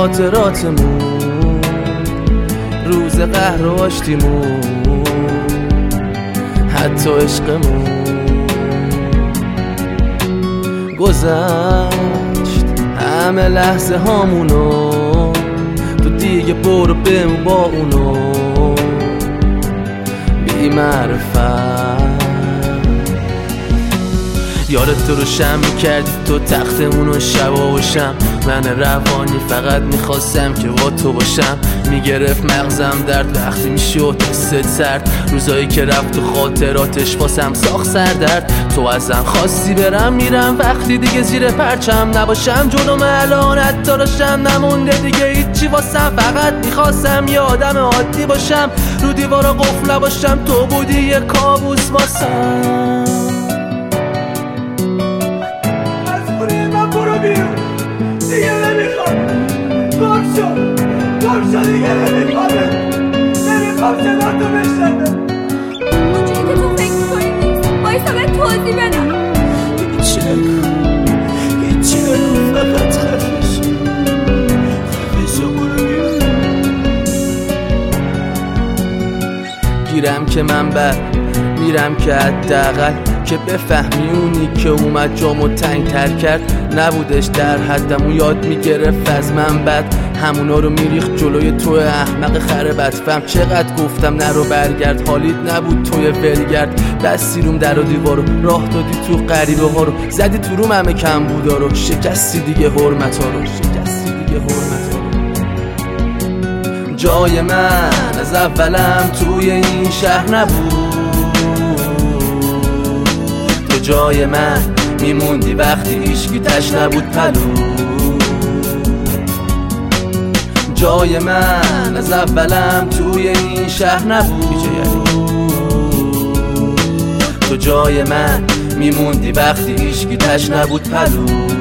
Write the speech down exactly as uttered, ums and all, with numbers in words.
خاطراتمون، روز قهر و آشتیمون، حتی عشقمون گذشت همه لحظه هامونو، تو دیگه برو بمون با اونو بی معرفت. یادت تو رو شم میکردی تو تختمون و شبا باشم، من روانی فقط میخواستم که با تو باشم. میگرفت مغزم درد وقتی میشد حست سرد، روزایی که رفت تو خاطراتش واسم ساخت سردرد. تو ازم خواستی برم میرم وقتی دیگه زیر پرچم نباشم، جلوم الان حتی داشتم نمونده دیگه هیچی واسم، فقط میخواستم یه آدم عادی باشم، رو دیوارا قفل نباشم، تو بودی یه کابوس واسم. دیگه نمیخوام گم شد گم شد دیگه نمیخوامه نمیخوام صدا تو بشنوه. اونجایی که تو فکر میکنی نیست، بایستا به توضیح بدم. هیچی نکن هیچی نکن، فقط خفش خفش رو برو بیرون. گیرم که من بر میرم که حداقل که بفهمی اونی که اومد جامو تنگ تر کرد نبودش در حدم، اون یاد میگرفت از من بد، همونا رو میریخت جلوی تو احمق خره بدفهم. چقدر گفتم نرو برگرد، حالیت نبود توی ولگرد، بستی روم در و دیوارو، راه دادی تو غریبه ها رو، زدی تو روم همه کم بودا رو، شکستی دیگه حرمت ها رو، شکستی دیگه حرمت ها رو. جای من از اولم توی این شهر نبود، تو جای من میموندی وقتی هیچکی تش نبود پلو. جای من از اولم توی این شهر نبود، تو جای من میموندی وقتی هیچکی تش نبود پلو.